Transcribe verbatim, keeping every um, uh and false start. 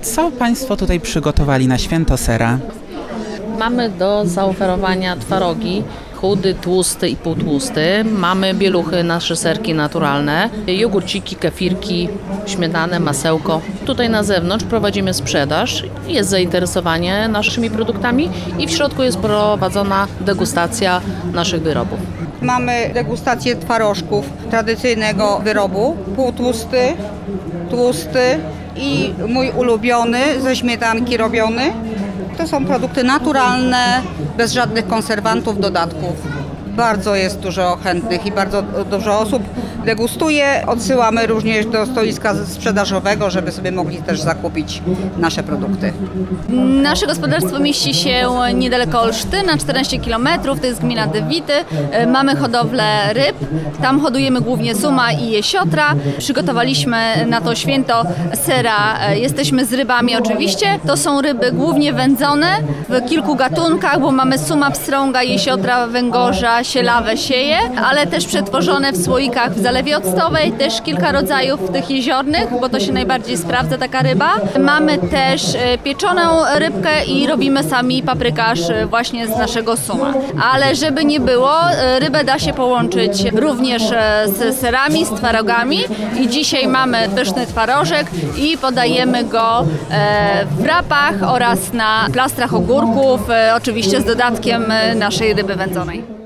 Co Państwo tutaj przygotowali na święto sera? Mamy do zaoferowania twarogi, chudy, tłusty i półtłusty. Mamy bieluchy, nasze serki naturalne, jogurciki, kefirki, śmietanę, masełko. Tutaj na zewnątrz prowadzimy sprzedaż, jest zainteresowanie naszymi produktami i w środku jest prowadzona degustacja naszych wyrobów. Mamy degustację twarożków tradycyjnego wyrobu, półtłusty, tłusty i mój ulubiony ze śmietanki robiony. To są produkty naturalne, bez żadnych konserwantów, dodatków. Bardzo jest dużo chętnych i bardzo dużo osób degustuje. Odsyłamy również do stoiska sprzedażowego, żeby sobie mogli też zakupić nasze produkty. Nasze gospodarstwo mieści się niedaleko Olsztyna, czternaście kilometrów, to jest gmina Dywity. Mamy hodowlę ryb, tam hodujemy głównie suma i jesiotra. Przygotowaliśmy na to święto sera, jesteśmy z rybami oczywiście. To są ryby głównie wędzone w kilku gatunkach, bo mamy suma, pstrąga, jesiotra, węgorza, sielawę, sieje, ale też przetworzone w słoikach w zalewie octowej, też kilka rodzajów tych jeziornych, bo to się najbardziej sprawdza taka ryba. Mamy też pieczoną rybkę i robimy sami paprykarz właśnie z naszego suma. Ale żeby nie było, rybę da się połączyć również z serami, z twarogami i dzisiaj mamy pyszny twarożek i podajemy go w wrapach oraz na plastrach ogórków, oczywiście z dodatkiem naszej ryby wędzonej.